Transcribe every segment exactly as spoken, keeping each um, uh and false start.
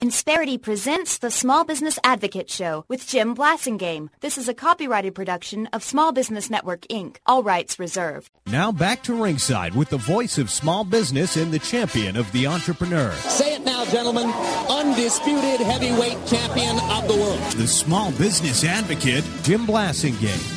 Insperity presents the Small Business Advocate Show with Jim Blasingame. This is a copyrighted production of Small Business Network, Incorporated. All rights reserved. Now back to ringside with the voice of small business and the champion of the entrepreneur. Say it now, gentlemen. Undisputed heavyweight champion of the world. The Small Business Advocate, Jim Blasingame.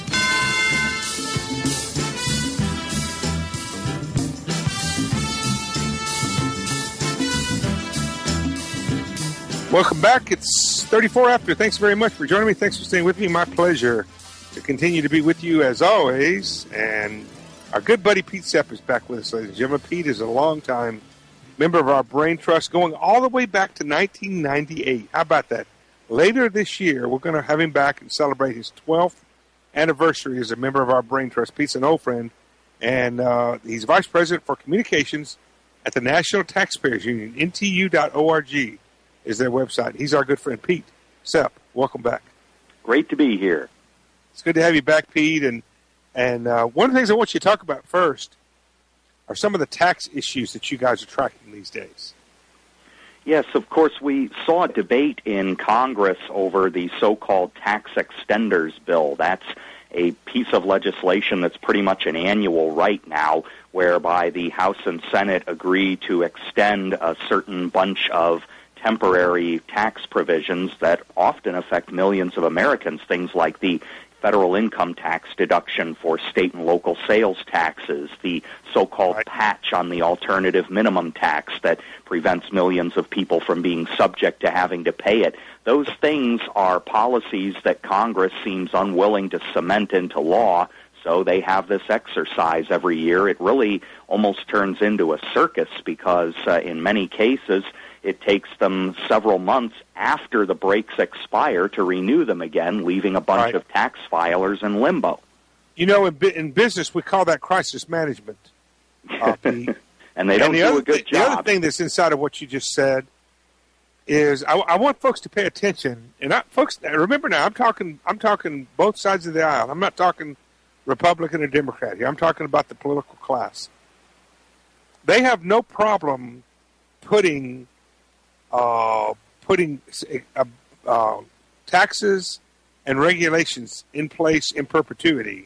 Welcome back. It's thirty-four after. Thanks very much for joining me. Thanks for staying with me. My pleasure to continue to be with you as always. And our good buddy Pete Sepp is back with us, ladies and gentlemen. Pete is a longtime member of our Brain Trust, going all the way back to nineteen ninety-eight. How about that? Later this year, we're going to have him back and celebrate his twelfth anniversary as a member of our Brain Trust. Pete's an old friend, and uh, he's Vice President for Communications at the National Taxpayers Union, N T U dot org. Is their website. He's our good friend, Pete Sepp. Welcome back. Great to be here. It's good to have you back, Pete. And and uh, one of the things I want you to talk about first are some of the tax issues that you guys are tracking these days. Yes, of course, we saw a debate in Congress over the so-called tax extenders bill. That's a piece of legislation that's pretty much an annual right now, whereby the House and Senate agree to extend a certain bunch of temporary tax provisions that often affect millions of Americans, things like the federal income tax deduction for state and local sales taxes, the so-called right. patch on the alternative minimum tax that prevents millions of people from being subject to having to pay it. Those things are policies that Congress seems unwilling to cement into law, so they have this exercise every year. It really almost turns into a circus because uh, in many cases it takes them several months after the breaks expire to renew them again, leaving a bunch right. of tax filers in limbo. You know, in, in business, we call that crisis management. Uh, the, and they don't and the do other a good th- job. The other thing that's inside of what you just said is I, I want folks to pay attention. And I, folks, remember now, I'm talking, I'm talking both sides of the aisle. I'm not talking Republican or Democrat here. I'm talking about the political class. They have no problem putting uh, putting uh, uh, taxes and regulations in place in perpetuity,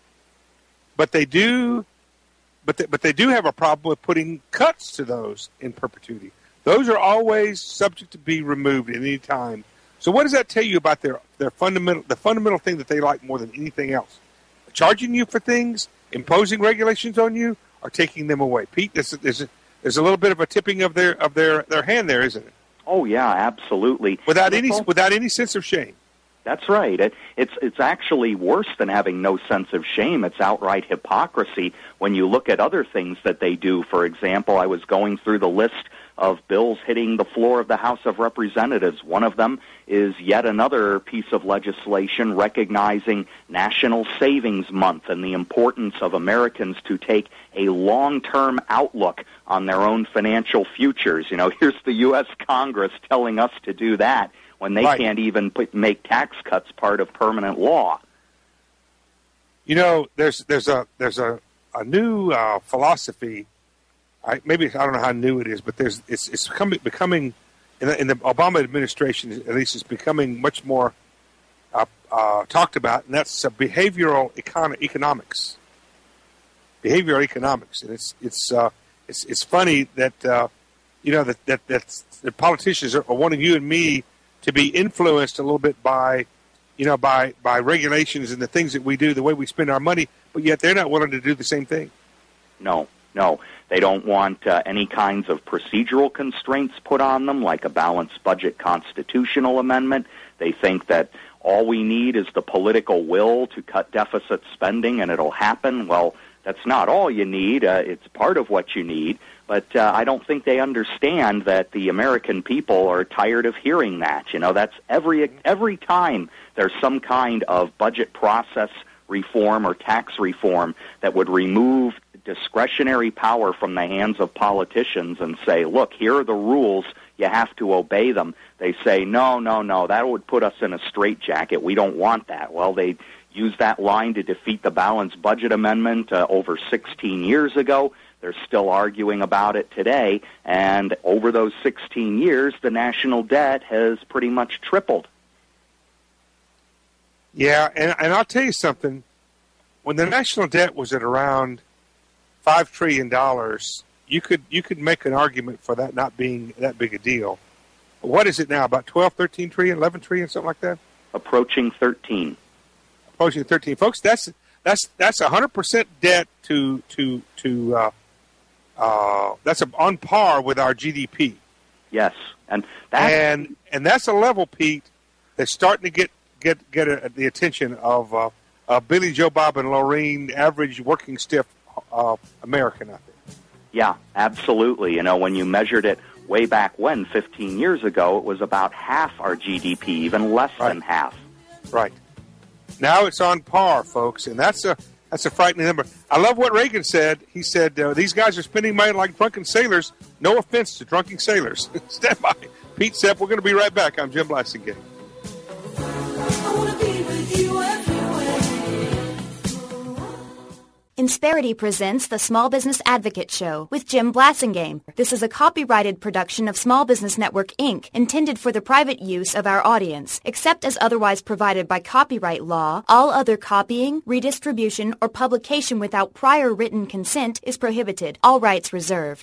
but they do, but they, but they do have a problem with putting cuts to those in perpetuity. Those are always subject to be removed at any time. So, what does that tell you about their their fundamental the fundamental thing that they like more than anything else? Charging you for things, imposing regulations on you, or taking them away. Pete, there's, there's, there's a little bit of a tipping of their of their, their hand there, isn't it? Oh yeah, absolutely. Without any without any sense of shame. That's right. It, it's it's actually worse than having no sense of shame. It's outright hypocrisy when you look at other things that they do. For example, I was going through the list of bills hitting the floor of the House of Representatives. One of them is yet another piece of legislation recognizing National Savings Month and the importance of Americans to take a long-term outlook on their own financial futures. You know, here's the U S Congress telling us to do that when they right. can't even put, make tax cuts part of permanent law. You know, there's there's a there's a, a new uh, philosophy. I, maybe I don't know how new it is, but there's it's it's becoming becoming in the, in the Obama administration at least it's becoming much more uh, uh, talked about, and that's uh, behavioral econ- economics. Behavioral economics, and it's it's uh, it's it's funny that uh, you know that that that's, that politicians are, are wanting you and me to be influenced a little bit by you know by by regulations and the things that we do, the way we spend our money, but yet they're not willing to do the same thing. No. No, they don't want uh, any kinds of procedural constraints put on them, like a balanced budget constitutional amendment. They think that all we need is the political will to cut deficit spending, and it'll happen. Well, that's not all you need. Uh, it's part of what you need. But uh, I don't think they understand that the American people are tired of hearing that. You know, that's every every time there's some kind of budget process reform or tax reform that would remove discretionary power from the hands of politicians and say, look, here are the rules, you have to obey them. They say, no, no, no, that would put us in a straitjacket. We don't want that. Well, they used that line to defeat the balanced budget amendment uh, over sixteen years ago. They're still arguing about it today, and over those sixteen years, the national debt has pretty much tripled. Yeah, and, and I'll tell you something. When the national debt was at around five trillion dollars, you could you could make an argument for that not being that big a deal. What is it now? About twelve, thirteen trillion, eleven trillion, something like that? Approaching thirteen. Approaching thirteen, folks. That's that's that's a hundred percent debt to to to. Uh, uh, that's a, on par with our G D P. Yes, and that's, and and that's a level, Pete, that's starting to get get get a, the attention of uh, uh, Billy, Joe, Bob, and Lorraine, average working stiff uh, American out there. Yeah, absolutely. You know, when you measured it way back when, fifteen years ago, it was about half our G D P, even less right. than half. Right. Now it's on par, folks, and that's a that's a frightening number. I love what Reagan said. He said, uh, these guys are spending money like drunken sailors. No offense to drunken sailors. Stand by. Pete Sepp, we're going to be right back. I'm Jim Blasingame. Insperity presents the Small Business Advocate Show with Jim Blasingame. This is a copyrighted production of Small Business Network, Incorporated, intended for the private use of our audience. Except as otherwise provided by copyright law, all other copying, redistribution, or publication without prior written consent is prohibited. All rights reserved.